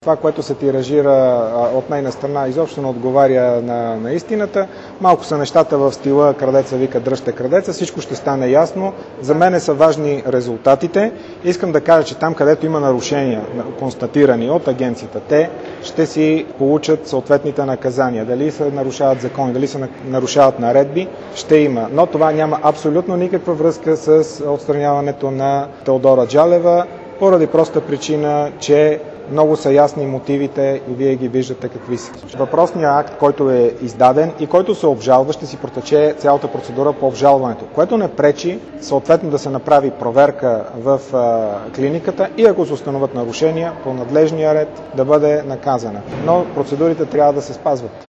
това, което се тиражира от нейна страна, изобщо не отговаря на истината. Малко са нещата в стила "крадеца вика дръжте крадеца", всичко ще стане ясно. За мен са важни резултатите. Искам да кажа, че там, където има нарушения, констатирани от агенцията, те ще си получат съответните наказания. Дали се нарушават закони, дали се нарушават наредби, ще има. Но това няма абсолютно никаква връзка с отстраняването на Теодора Джалева, поради проста причина, че много са ясни мотивите и вие ги виждате какви са. Въпросният акт, който е издаден и който се обжалва, ще си протече цялата процедура по обжалването, което не пречи съответно да се направи проверка в клиниката и ако се установят нарушения, по надлежния ред да бъде наказана. Но процедурите трябва да се спазват.